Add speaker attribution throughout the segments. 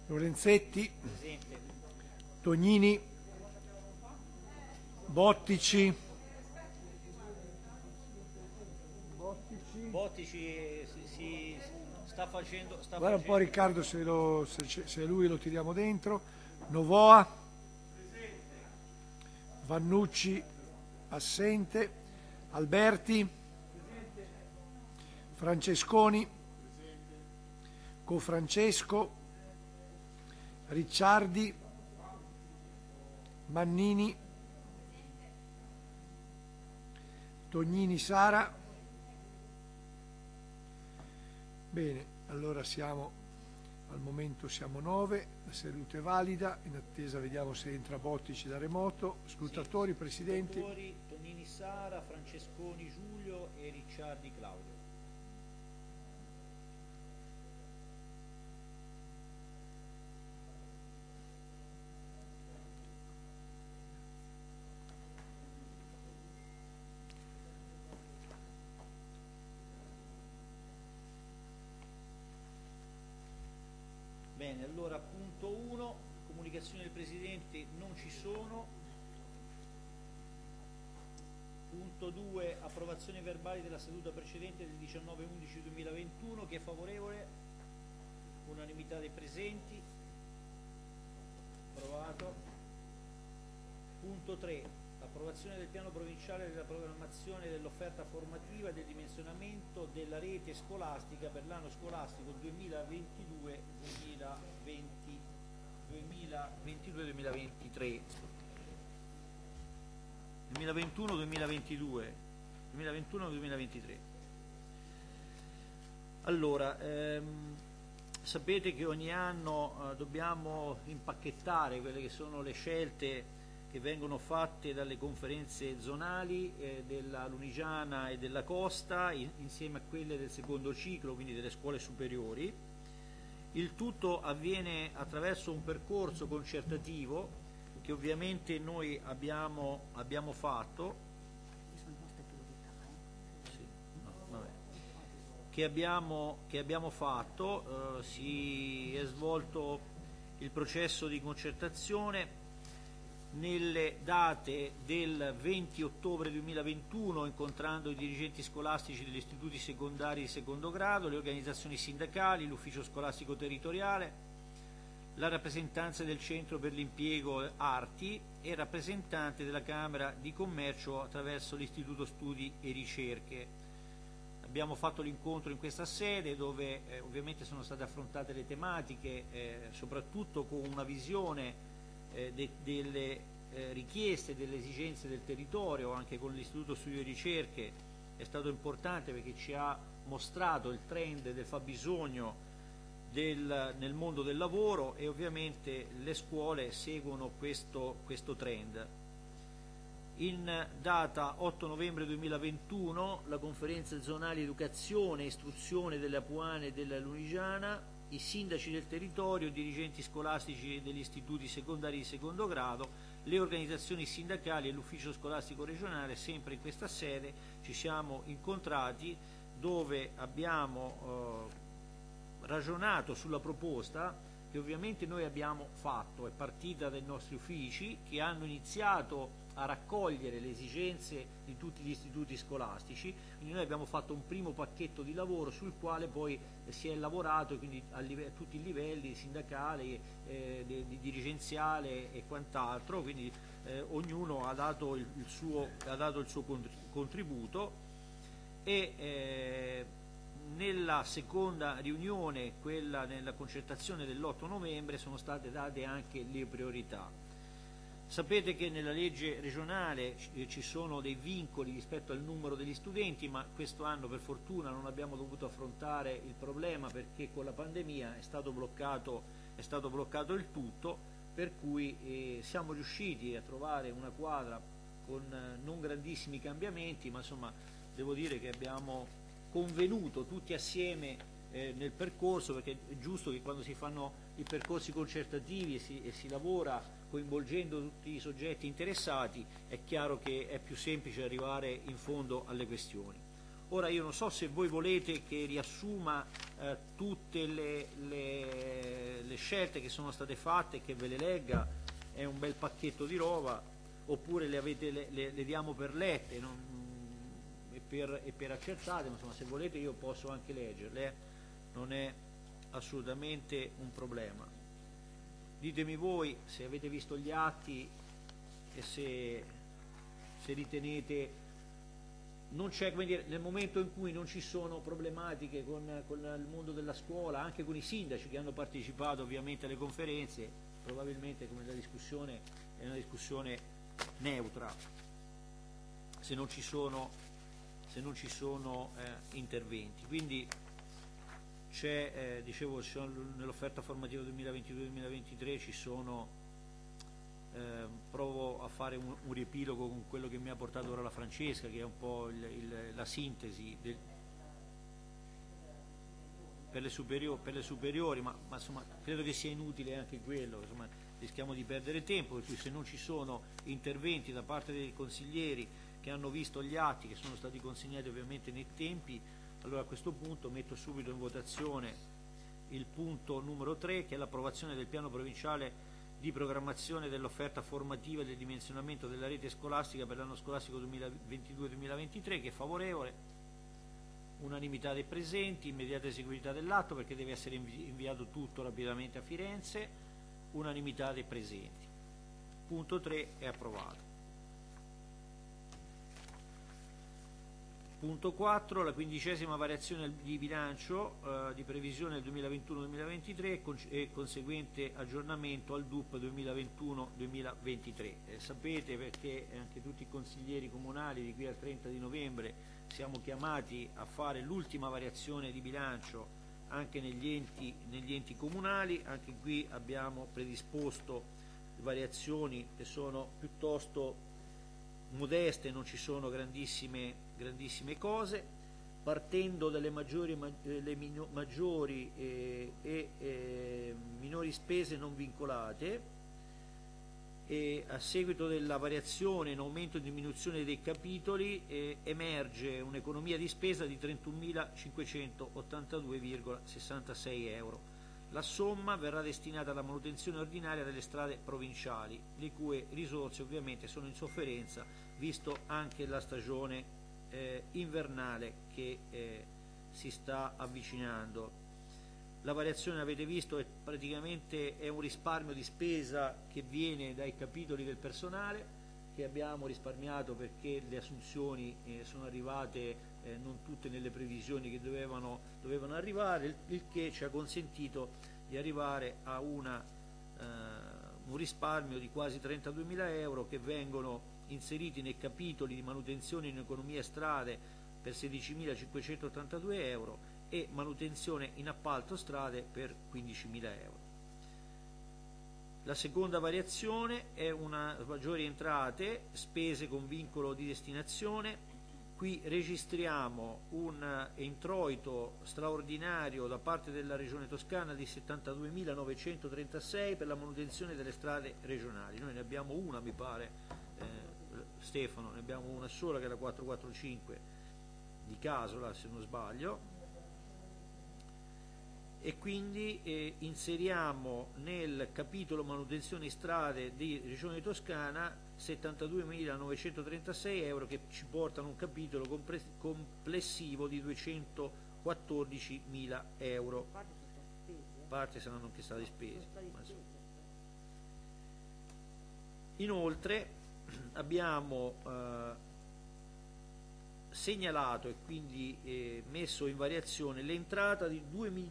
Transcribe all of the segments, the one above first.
Speaker 1: Lorenzetti,
Speaker 2: Presente.
Speaker 1: Tognini, Bottici,
Speaker 2: Bottici si sta facendo...
Speaker 1: guarda un po' Riccardo se lui lo tiriamo dentro, Novoa, Vannucci assente, Alberti, Francesconi, Cofrancesco, Ricciardi, Mannini, Tognini Sara. Bene, allora al momento siamo 9, la seduta è valida, in attesa vediamo se entra Bottici da remoto, scrutatori, presidenti.
Speaker 2: Scrutatori, Tognini Sara, Francesconi Giulio e Ricciardi Claudio. Bene, allora punto 1, comunicazioni del Presidente non ci sono. Punto 2, approvazione verbali della seduta precedente del 19/11/2021, chi è favorevole? Unanimità dei presenti. Approvato. Punto 3, approvazione del piano provinciale della programmazione dell'offerta formativa e del dimensionamento della rete scolastica per l'anno scolastico 2022-2023. 2021-2023. Allora, sapete che ogni anno dobbiamo impacchettare quelle che sono le scelte che vengono fatte dalle conferenze zonali della Lunigiana e della Costa insieme a quelle del secondo ciclo, quindi delle scuole superiori. Il tutto avviene attraverso un percorso concertativo che ovviamente noi abbiamo fatto, si è svolto il processo di concertazione nelle date del 20 ottobre 2021, incontrando i dirigenti scolastici degli istituti secondari di secondo grado, le organizzazioni sindacali, l'ufficio scolastico territoriale, la rappresentanza del Centro per l'Impiego Arti e rappresentante della Camera di Commercio attraverso l'Istituto Studi e Ricerche. Abbiamo fatto l'incontro in questa sede dove ovviamente sono state affrontate le tematiche, soprattutto con una visione delle richieste, delle esigenze del territorio. Anche con l'Istituto Studi e Ricerche è stato importante perché ci ha mostrato il trend del fabbisogno nel mondo del lavoro e ovviamente le scuole seguono questo trend. In data 8 novembre 2021 la conferenza zonale educazione e istruzione delle Apuane e della Lunigiana, i sindaci del territorio, i dirigenti scolastici degli istituti secondari di secondo grado, le organizzazioni sindacali e l'ufficio scolastico regionale, sempre in questa sede ci siamo incontrati dove abbiamo ragionato sulla proposta che ovviamente noi abbiamo fatto, è partita dai nostri uffici che hanno iniziato a raccogliere le esigenze di tutti gli istituti scolastici, quindi noi abbiamo fatto un primo pacchetto di lavoro sul quale poi si è lavorato quindi a tutti i livelli, sindacale, dirigenziale e quant'altro, quindi ognuno ha dato il suo contributo e nella seconda riunione, quella nella concertazione dell'8 novembre, sono state date anche le priorità. Sapete che nella legge regionale ci sono dei vincoli rispetto al numero degli studenti, ma questo anno per fortuna non abbiamo dovuto affrontare il problema perché con la pandemia è stato bloccato il tutto, per cui siamo riusciti a trovare una quadra con non grandissimi cambiamenti, ma insomma devo dire che abbiamo convenuto tutti assieme nel percorso, perché è giusto che quando si fanno i percorsi concertativi e si lavora coinvolgendo tutti i soggetti interessati, è chiaro che è più semplice arrivare in fondo alle questioni. Ora io non so se voi volete che riassuma tutte le scelte che sono state fatte e che ve le legga, è un bel pacchetto di roba, oppure le diamo per lette e per accertate, ma insomma se volete io posso anche leggerle, non è assolutamente un problema. Ditemi voi se avete visto gli atti e se ritenete non c'è, come dire, nel momento in cui non ci sono problematiche con il mondo della scuola, anche con i sindaci che hanno partecipato ovviamente alle conferenze, probabilmente come la discussione è una discussione neutra se non ci sono interventi. Quindi c'è, dicevo, nell'offerta formativa 2022-2023 ci sono, provo a fare un riepilogo con quello che mi ha portato ora la Francesca, che è un po' la sintesi per le superiori, ma insomma credo che sia inutile anche quello, insomma rischiamo di perdere tempo, per cui se non ci sono interventi da parte dei consiglieri che hanno visto gli atti che sono stati consegnati ovviamente nei tempi, allora a questo punto metto subito in votazione il punto numero 3, che è l'approvazione del piano provinciale di programmazione dell'offerta formativa e del dimensionamento della rete scolastica per l'anno scolastico 2022-2023, che è favorevole, unanimità dei presenti, immediata eseguibilità dell'atto perché deve essere inviato tutto rapidamente a Firenze, unanimità dei presenti. Punto 3 è approvato. Punto 4, la 15ª variazione di bilancio di previsione del 2021-2023 e conseguente aggiornamento al DUP 2021-2023. Sapete, perché anche tutti i consiglieri comunali di qui al 30 di novembre siamo chiamati a fare l'ultima variazione di bilancio anche negli enti comunali. Anche qui abbiamo predisposto variazioni che sono piuttosto modeste, non ci sono grandissime cose, partendo dalle maggiori e minori spese non vincolate, e a seguito della variazione in aumento e diminuzione dei capitoli emerge un'economia di spesa di 31.582,66 euro. La somma verrà destinata alla manutenzione ordinaria delle strade provinciali, le cui risorse ovviamente sono in sofferenza, visto anche la stagione invernale che si sta avvicinando. La variazione, avete visto, è praticamente un risparmio di spesa che viene dai capitoli del personale, che abbiamo risparmiato perché le assunzioni sono arrivate non tutte nelle previsioni che dovevano arrivare, il che ci ha consentito di arrivare a un risparmio di quasi 32.000 euro che vengono inseriti nei capitoli di manutenzione in economia e strade per 16.582 euro e manutenzione in appalto strade per 15.000 euro. La seconda variazione è una maggiori entrate, spese con vincolo di destinazione. Qui registriamo un introito straordinario da parte della Regione Toscana di 72.936 per la manutenzione delle strade regionali. Noi ne abbiamo una, mi pare, Stefano, ne abbiamo una sola, che è la 445 di Casola, se non sbaglio, e quindi inseriamo nel capitolo manutenzione strade di Regione Toscana 72.936 euro, che ci portano un capitolo complessivo di 214.000 euro. Parte saranno anche stati spesi. Inoltre abbiamo segnalato e quindi messo in variazione l'entrata di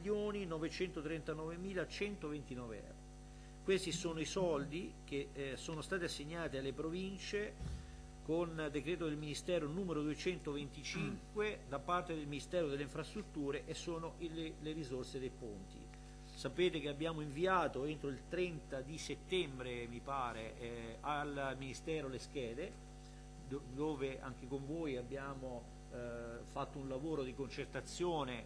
Speaker 2: 2.939.129 euro. Questi sono i soldi che sono stati assegnati alle province con decreto del Ministero numero 225 da parte del Ministero delle Infrastrutture, e sono le risorse dei ponti. Sapete che abbiamo inviato entro il 30 di settembre, mi pare, al Ministero le schede, dove anche con voi abbiamo fatto un lavoro di concertazione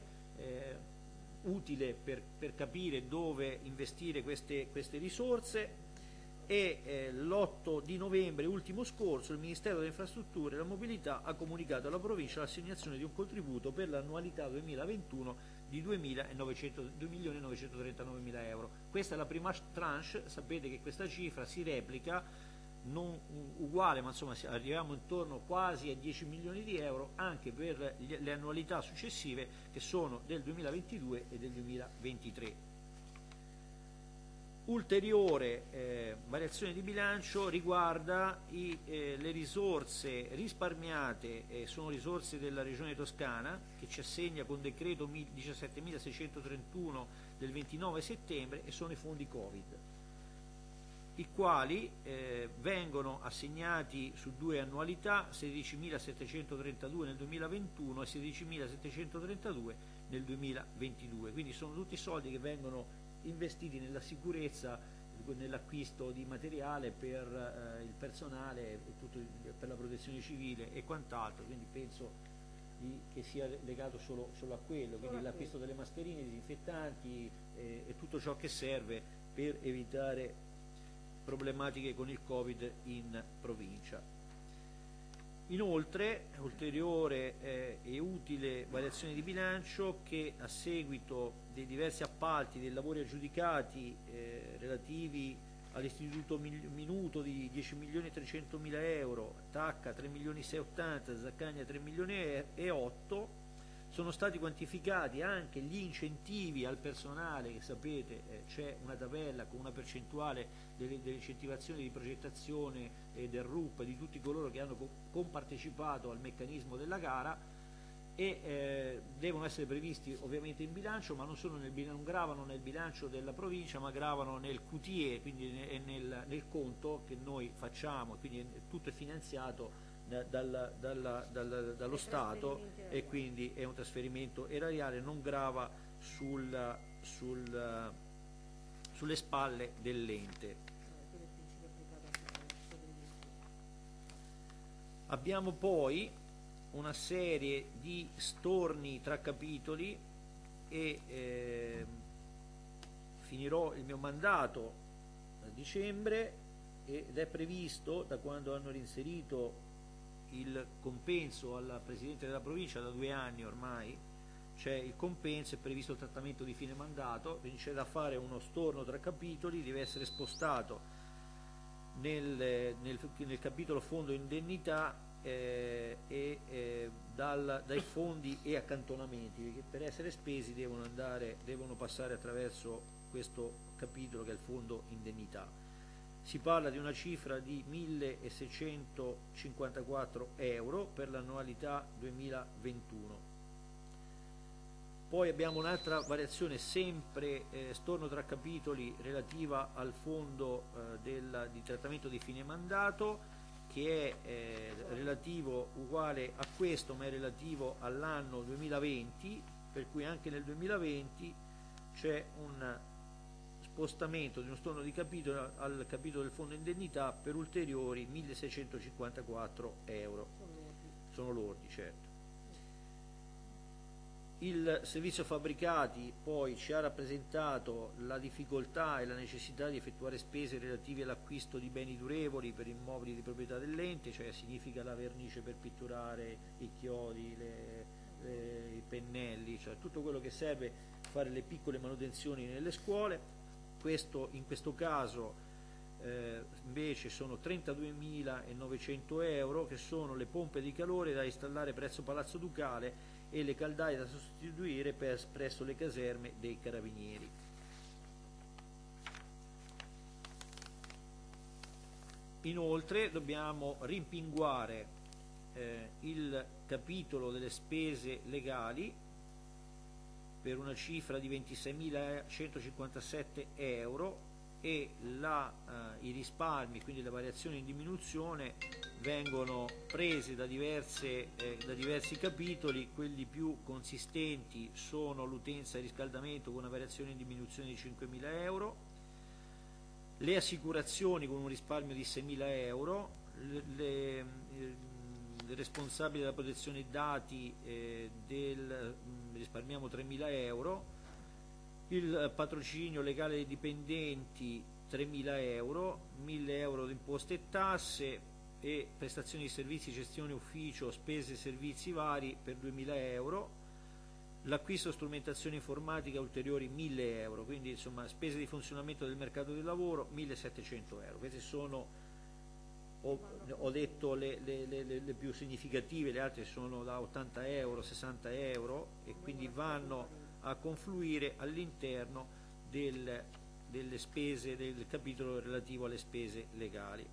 Speaker 2: utile per capire dove investire queste risorse. e l'8 di novembre ultimo scorso il Ministero delle Infrastrutture e della Mobilità ha comunicato alla provincia l'assegnazione di un contributo per l'annualità 2021 di 2.939.000 euro. Questa è la prima tranche, sapete che questa cifra si replica, non uguale, ma insomma arriviamo intorno quasi a 10 milioni di euro anche per le annualità successive, che sono del 2022 e del 2023. Ulteriore variazione di bilancio riguarda le risorse risparmiate, sono risorse della Regione Toscana che ci assegna con decreto 17.631 del 29 settembre, e sono i fondi Covid, i quali vengono assegnati su 2 annualità, 16.732 nel 2021 e 16.732 nel 2022, quindi sono tutti soldi che vengono investiti nella sicurezza, nell'acquisto di materiale per il personale, per la protezione civile e quant'altro, quindi penso che sia legato solo a quello, quindi l'acquisto delle mascherine, disinfettanti e tutto ciò che serve per evitare problematiche con il Covid in provincia. Inoltre, ulteriore e utile variazione di bilancio, che a seguito dei diversi appalti dei lavori aggiudicati relativi all'Istituto Minuto di 10.300.000 euro, Tacca 3.680.000, Zaccagna 3.800.000, sono stati quantificati anche gli incentivi al personale, che sapete c'è una tabella con una percentuale dell'incentivazione di progettazione del RUP di tutti coloro che hanno compartecipato al meccanismo della gara, e devono essere previsti ovviamente in bilancio, ma non gravano nel bilancio della provincia, ma gravano nel QTE, quindi nel conto che noi facciamo, quindi tutto è finanziato dallo Stato, e quindi è un trasferimento erariale, non grava sulle spalle dell'ente. Abbiamo poi una serie di storni tra capitoli e finirò il mio mandato a dicembre, ed è previsto, da quando hanno reinserito il compenso alla Presidente della Provincia, da 2 anni ormai c'è il compenso, è previsto il trattamento di fine mandato, quindi c'è da fare uno storno tra capitoli, deve essere spostato nel capitolo fondo indennità dai fondi e accantonamenti, perché per essere spesi devono passare attraverso questo capitolo che è il fondo indennità. Si parla di una cifra di 1.654 euro per l'annualità 2021. Poi abbiamo un'altra variazione, sempre storno tra capitoli, relativa al fondo di trattamento di fine mandato, che è relativo, uguale a questo, ma è relativo all'anno 2020, per cui anche nel 2020 c'è un spostamento di uno storno di capitolo al capitolo del fondo indennità per ulteriori 1.654 euro. Sono lordi, certo. Il servizio fabbricati poi ci ha rappresentato la difficoltà e la necessità di effettuare spese relative all'acquisto di beni durevoli per immobili di proprietà dell'ente, cioè significa la vernice per pitturare, i chiodi, i pennelli, cioè tutto quello che serve a fare le piccole manutenzioni nelle scuole. In questo caso invece sono 32.900 euro, che sono le pompe di calore da installare presso Palazzo Ducale e le caldaie da sostituire presso le caserme dei Carabinieri. Inoltre dobbiamo rimpinguare il capitolo delle spese legali per una cifra di 26.157 euro, e i risparmi, quindi le variazioni in diminuzione, vengono prese da diversi capitoli. Quelli più consistenti sono l'utenza e riscaldamento, con una variazione in diminuzione di 5.000 euro, le assicurazioni con un risparmio di 6.000 euro, il responsabile della protezione dati risparmiamo 3.000 euro, il patrocinio legale dei dipendenti 3.000 euro, 1.000 euro di imposte e tasse e prestazioni di servizi, gestione ufficio, spese e servizi vari per 2.000 euro, l'acquisto di strumentazione informatica ulteriori 1.000 euro, quindi insomma spese di funzionamento del mercato del lavoro 1.700 euro. Queste sono, ho detto le più significative, le altre sono da 80 euro, 60 euro e quindi vanno a confluire all'interno delle spese del capitolo relativo alle spese legali.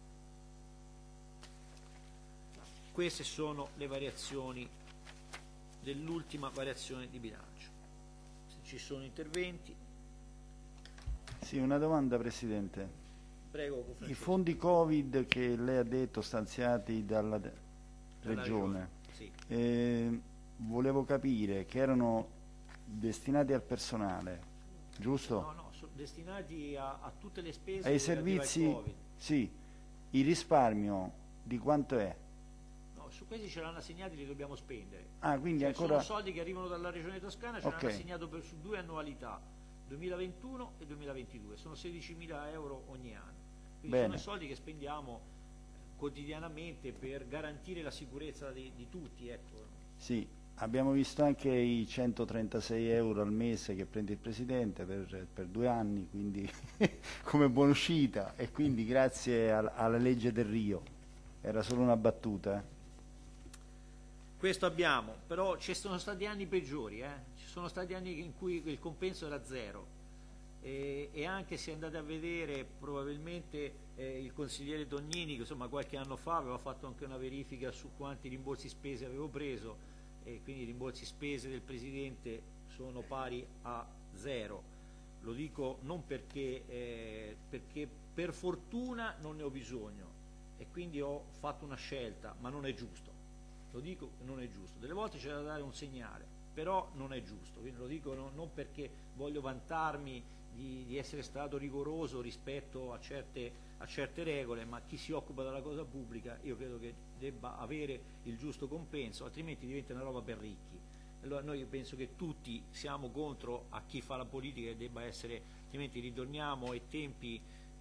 Speaker 2: Queste sono le variazioni dell'ultima variazione di bilancio. Se ci sono interventi.
Speaker 3: Sì, una domanda, Presidente.
Speaker 2: Prego.
Speaker 3: I fondi Covid che lei ha detto stanziati dalla Regione,
Speaker 2: sì.
Speaker 3: Volevo capire che erano destinati al personale, giusto?
Speaker 2: No, sono destinati a tutte le spese
Speaker 3: ai servizi,
Speaker 2: al Covid.
Speaker 3: sì. Il risparmio di quanto è?
Speaker 2: Su questi ce l'hanno assegnati, li dobbiamo spendere.
Speaker 3: Quindi
Speaker 2: cioè,
Speaker 3: ancora...
Speaker 2: sono soldi che arrivano dalla Regione Toscana, ce l'hanno assegnato su 2 annualità, 2021 e 2022, sono 16.000 euro ogni anno. Quindi sono i soldi che spendiamo quotidianamente per garantire la sicurezza di tutti. Ecco.
Speaker 3: Sì, abbiamo visto anche i 136 euro al mese che prende il Presidente per 2 anni, quindi come buonuscita, e quindi grazie alla legge del Rio. Era solo una battuta.
Speaker 2: Questo abbiamo, però ci sono stati anni peggiori, ci sono stati anni in cui il compenso era zero e anche se andate a vedere probabilmente il consigliere Tognini, che insomma qualche anno fa aveva fatto anche una verifica su quanti rimborsi spese avevo preso e quindi i rimborsi spese del Presidente sono pari a zero. Lo dico non perché per fortuna non ne ho bisogno e quindi ho fatto una scelta, ma non è giusto. Lo dico, non è giusto. Delle volte c'è da dare un segnale, però non è giusto. Quindi lo dico non perché voglio vantarmi di essere stato rigoroso rispetto a certe regole, ma chi si occupa della cosa pubblica io credo che debba avere il giusto compenso, altrimenti diventa una roba per ricchi. Allora noi penso che tutti siamo contro a chi fa la politica e debba essere, altrimenti ritorniamo ai tempi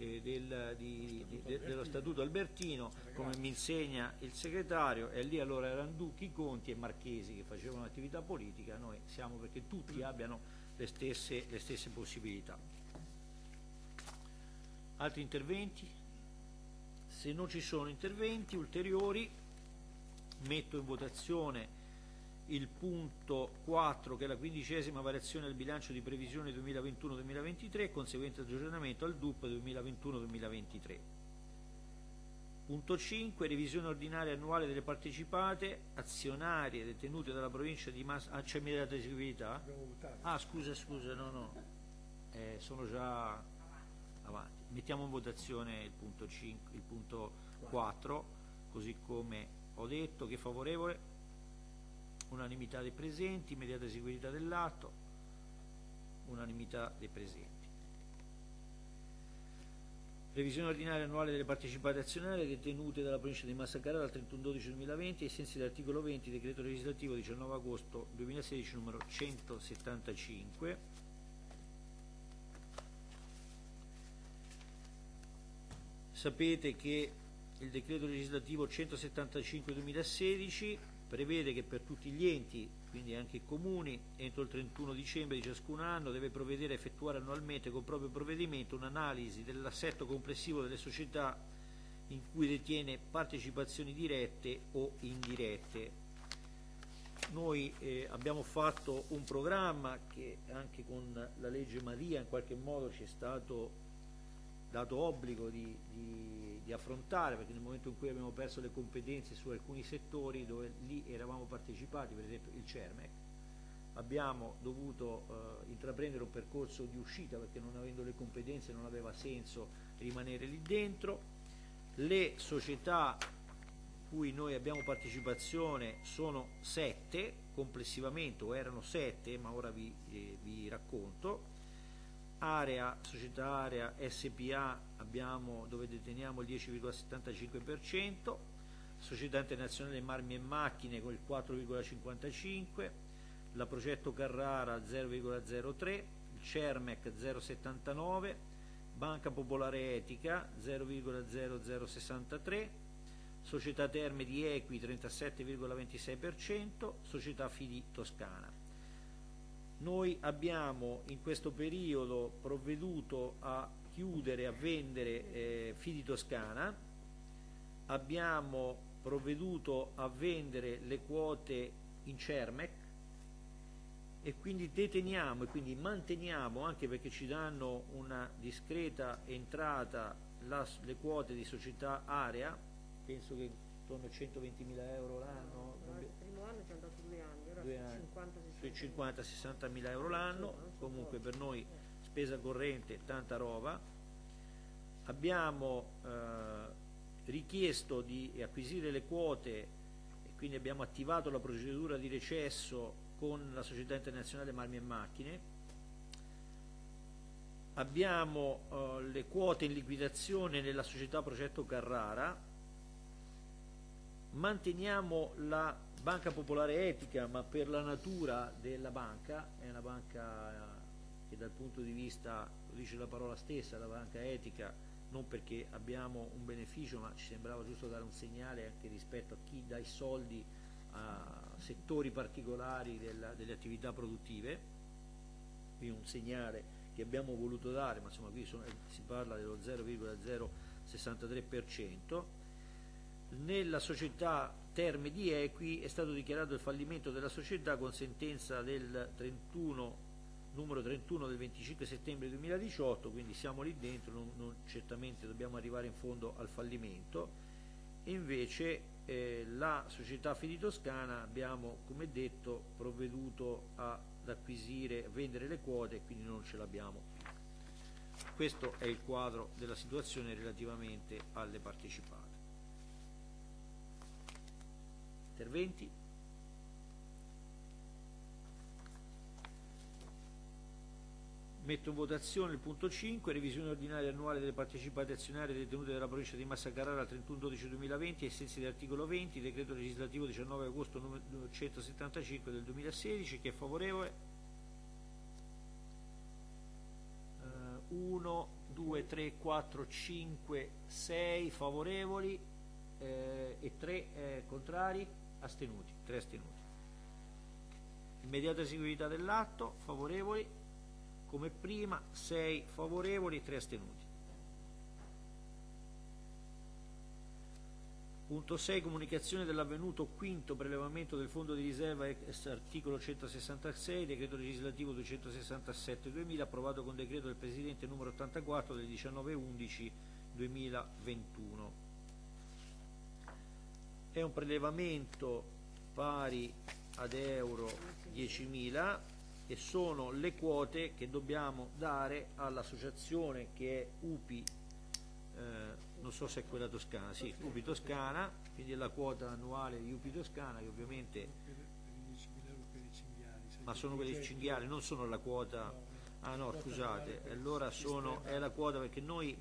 Speaker 2: dello Statuto Albertino, come mi insegna il segretario, e lì allora erano Ducchi, Conti e Marchesi che facevano attività politica. Noi siamo perché tutti abbiano le stesse possibilità. Altri interventi? Se non ci sono interventi ulteriori, metto in votazione il punto 4, che è la 15ª variazione del bilancio di previsione 2021-2023 e conseguente aggiornamento al DUP 2021-2023. Punto 5, revisione ordinaria annuale delle partecipate azionarie detenute dalla provincia di Massa. C'è immediata eseguibilità? Scusa, no. Sono già avanti. Mettiamo in votazione il punto 5, il punto 4, così come ho detto. Chi è favorevole? Unanimità dei presenti, immediata eseguibilità dell'atto, unanimità dei presenti. Revisione ordinaria annuale delle partecipate azionarie detenute dalla provincia di Massa Carrara dal 31/12/2020 ai sensi dell'articolo 20 decreto legislativo 19 agosto 2016 numero 175. Sapete che il decreto legislativo 175/2016 prevede che per tutti gli enti, quindi anche i comuni, entro il 31 dicembre di ciascun anno deve provvedere a effettuare annualmente con proprio provvedimento un'analisi dell'assetto complessivo delle società in cui detiene partecipazioni dirette o indirette. Noi abbiamo fatto un programma che anche con la legge Madia in qualche modo ci è stato dato obbligo di affrontare, perché nel momento in cui abbiamo perso le competenze su alcuni settori dove lì eravamo partecipati, per esempio il CERMEC, abbiamo dovuto intraprendere un percorso di uscita perché non avendo le competenze non aveva senso rimanere lì dentro. Le società cui noi abbiamo partecipazione sono 7 complessivamente, o erano 7, ma ora vi racconto. Società Area SPA abbiamo, dove deteniamo il 10,75%, Società Internazionale Marmi e Macchine con il 4,55%, la Progetto Carrara 0,03%, il CERMEC 0,79%, Banca Popolare Etica 0,0063, Società Terme di Equi 37,26%, Società Fidi Toscana. Noi abbiamo in questo periodo provveduto a chiudere, a vendere Fidi Toscana, abbiamo provveduto a vendere le quote in Cermec e quindi deteniamo e quindi manteniamo, anche perché ci danno una discreta entrata, le quote di società area, penso che intorno a 120.000 euro l'anno.
Speaker 4: Il primo anno ci hanno dato 2 anni, ora
Speaker 2: sui 50-60.000 euro l'anno, comunque per noi spesa corrente tanta roba. Abbiamo richiesto di acquisire le quote e quindi abbiamo attivato la procedura di recesso con la Società Internazionale Marmi e Macchine. Abbiamo le quote in liquidazione nella società Progetto Carrara. Manteniamo la Banca Popolare Etica, ma per la natura della banca, è una banca che dal punto di vista, lo dice la parola stessa, la banca etica, non perché abbiamo un beneficio, ma ci sembrava giusto dare un segnale anche rispetto a chi dà i soldi a settori particolari delle attività produttive, quindi un segnale che abbiamo voluto dare, ma insomma qui si parla dello 0,063%. Nella società Terme di Equi è stato dichiarato il fallimento della società con sentenza del numero 31 del 25 settembre 2018, quindi siamo lì dentro, certamente dobbiamo arrivare in fondo al fallimento. E invece la società Fidi Toscana abbiamo, come detto, provveduto ad acquisire, a vendere le quote, quindi non ce l'abbiamo più. Questo è il quadro della situazione relativamente alle partecipate. Interventi? Metto in votazione il punto 5, revisione ordinaria annuale delle partecipate azionarie detenute dalla provincia di Massa Carrara al 31/12/2020 ai sensi dell'articolo 20, decreto legislativo 19 agosto numero 175 del 2016. Chi è favorevole? 1, 2, 3, 4, 5, 6 favorevoli e 3 contrari, astenuti, 3 astenuti. Immediata eseguibilità dell'atto, favorevoli come prima, 6 favorevoli, 3 astenuti. Punto 6, comunicazione dell'avvenuto quinto prelevamento del fondo di riserva ex articolo 166, decreto legislativo 267/2000, approvato con decreto del Presidente numero 84 del 19/11/2021. È un prelevamento pari ad euro 10.000 e sono le quote che dobbiamo dare all'associazione che è UPI, non so se è quella toscana, sì, UPI Toscana, quindi è la quota annuale di UPI Toscana che ovviamente, ma sono quelli cinghiali, non sono la quota, ah no scusate, allora è la quota perché noi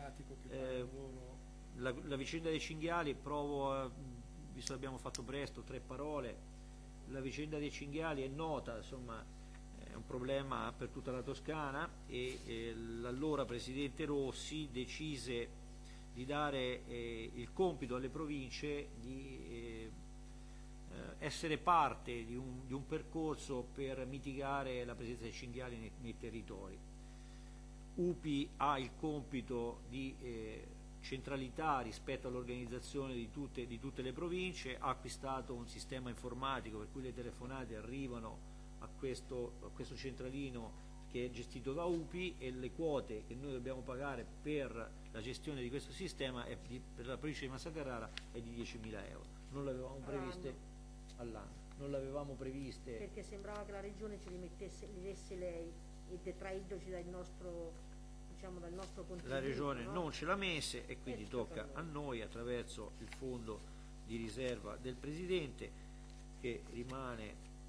Speaker 2: la vicenda dei cinghiali visto che abbiamo fatto presto 3 parole, la vicenda dei cinghiali è nota, insomma è un problema per tutta la Toscana e l'allora Presidente Rossi decise di dare il compito alle province di essere parte di un percorso per mitigare la presenza dei cinghiali nei territori. UPI ha il compito di centralità rispetto all'organizzazione di tutte le province, ha acquistato un sistema informatico per cui le telefonate arrivano a questo centralino che è gestito da UPI e le quote che noi dobbiamo pagare per la gestione di questo sistema per la provincia di Massa Carrara è di 10.000 euro. Non l'avevamo previste all'anno, non l'avevamo previste
Speaker 4: perché sembrava che la regione ce li desse lei e detraendoci dal nostro contributo.
Speaker 2: La regione
Speaker 4: no?
Speaker 2: non ce l'ha messe e quindi tocca a noi attraverso il fondo di riserva del Presidente, che rimane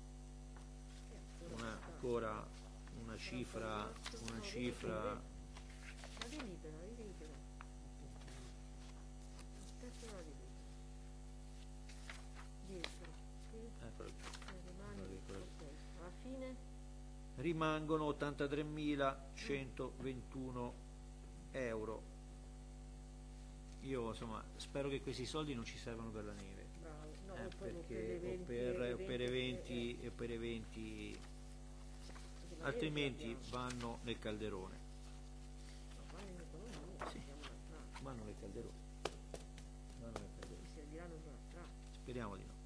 Speaker 2: ancora una cifra
Speaker 4: Ma delibera. Aspetta la delibera. 10. Rimane, ok. Alla fine
Speaker 2: rimangono 83.121 euro. Io insomma spero che questi soldi non ci servano per la neve,
Speaker 4: Bravo. No,
Speaker 2: perché per eventi altrimenti vanno nel calderone.
Speaker 4: vanno in economia,
Speaker 2: Sì. Vanno nel calderone.
Speaker 4: si serviranno sulla strada.
Speaker 2: Speriamo di no.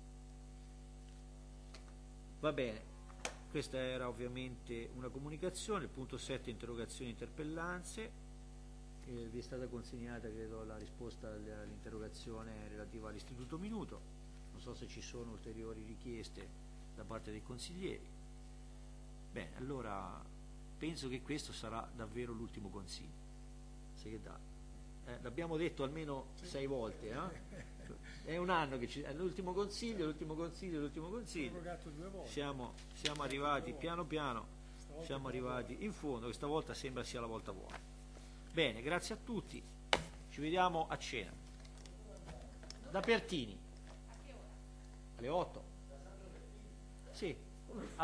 Speaker 2: Va bene, questa era ovviamente una comunicazione. Il punto 7, interrogazioni e interpellanze. Vi è stata consegnata, credo, la risposta all'interrogazione relativa all'Istituto Minuto. Non so se ci sono ulteriori richieste da parte dei consiglieri. Bene, allora penso che questo sarà davvero l'ultimo consiglio. Segretario. L'abbiamo detto almeno 6 volte, È un anno che l'ultimo consiglio, l'ultimo consiglio, l'ultimo consiglio.
Speaker 1: Prorogato 2 volte.
Speaker 2: Siamo arrivati piano piano, siamo arrivati in fondo, questa volta sembra sia la volta buona. Bene, grazie a tutti, ci vediamo a cena. Da Pertini. Alle 8. Sì.